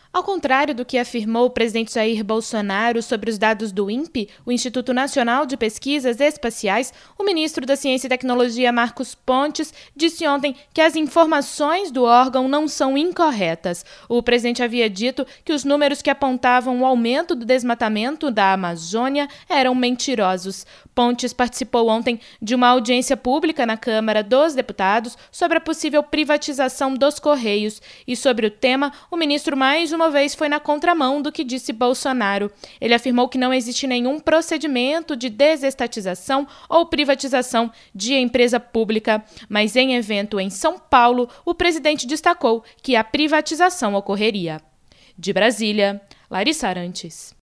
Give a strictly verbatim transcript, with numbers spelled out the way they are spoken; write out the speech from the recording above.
Ao contrário do que afirmou o presidente Jair Bolsonaro sobre os dados do INPE, o Instituto Nacional de Pesquisas Espaciais, o ministro da Ciência e Tecnologia, Marcos Pontes, disse ontem que as informações do órgão não são incorretas. O presidente havia dito que os números que apontavam o aumento do desmatamento da Amazônia eram mentirosos. Pontes participou ontem de uma audiência pública na Câmara dos Deputados sobre a possível privatização dos Correios. E sobre o tema, o ministro mais uma vez foi na contramão do que disse Bolsonaro. Ele afirmou que não existe nenhum procedimento de desestatização ou privatização de empresa pública, mas em evento em São Paulo, o presidente destacou que a privatização ocorreria. De Brasília, Larissa Arantes.